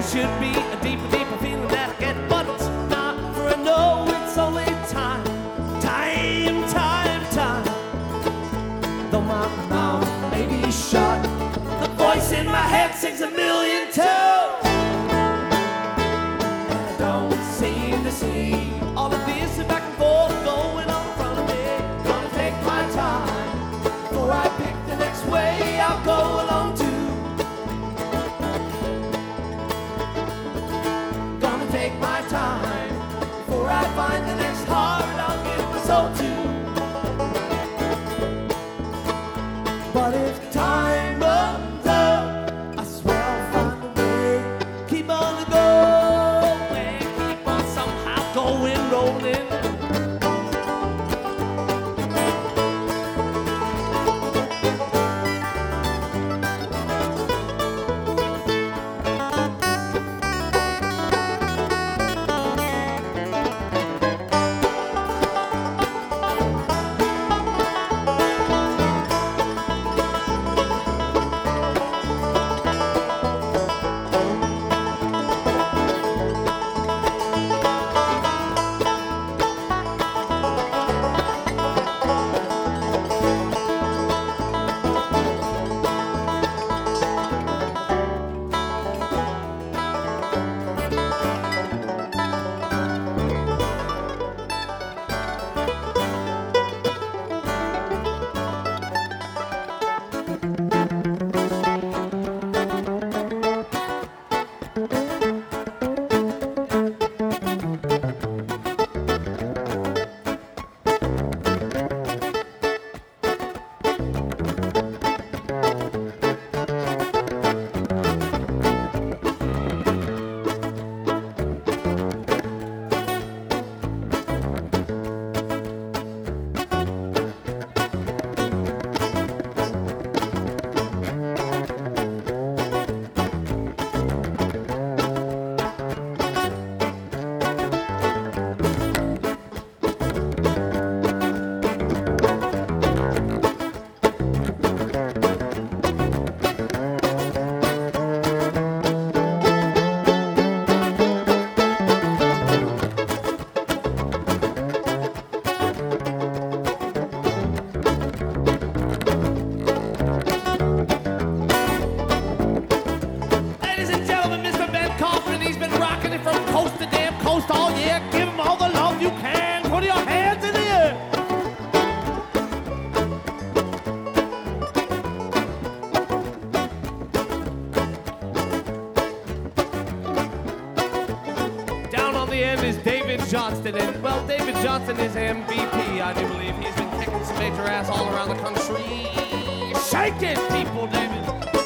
should be a deeper, deeper feeling that I get, but it's not, for I know it's only time. Time, time, time. Though my mouth may be shut, the voice in my head sings a million tones. And I don't seem to see all of this back and forth going on in front of me. Gonna take my time before I pick the next way I'll go along to. Gonna take my time before I find the next heart I'll give my soul to. But if time runs out, I swear I'll find a way. Keep on going, keep on somehow going, rolling. All year, give them all the love you can. Put your hands in the air. Down on the end is David Johnston, and well, David Johnston is MVP. I do believe he's been kicking some major ass all around the country. Shake it, people, David.